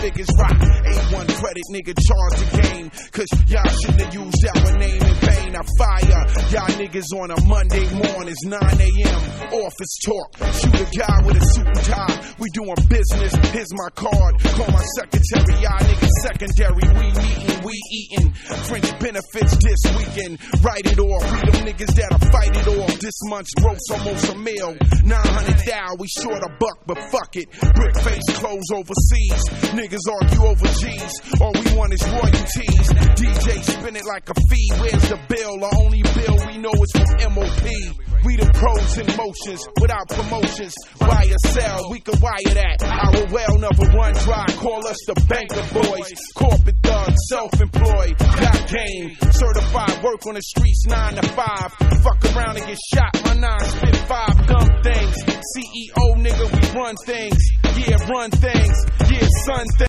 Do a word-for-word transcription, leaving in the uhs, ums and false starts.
figures rock. A one credit, nigga, charge the game. Cause y'all shouldn't have used our name in vain. I fire y'all niggas on a Monday morning, nine a.m. office talk. Shoot a guy with a suit and tie. We doing business, here's my card. Call my secretary, y'all niggas secondary. We meeting, we eating French benefits this weekend. Write it off, we them niggas that'll fight it off. This month's gross almost a mil. nine hundred thousand, we short a buck, but fuck it. Brick face clothes overseas. Niggas argue over G's. All we want is royalties. D J spin it like a fee. Where's the bill? The only bill we know is from M O P. We the pros in motions, without promotions. Buy or sell, we can wire that. Our well never run dry, call us the banker boys. Corporate thugs, self-employed, got game. Certified, work on the streets nine to five. Fuck around and get shot, my nine spit five dumb things. C E O nigga, we run things. Yeah, run things. Yeah, son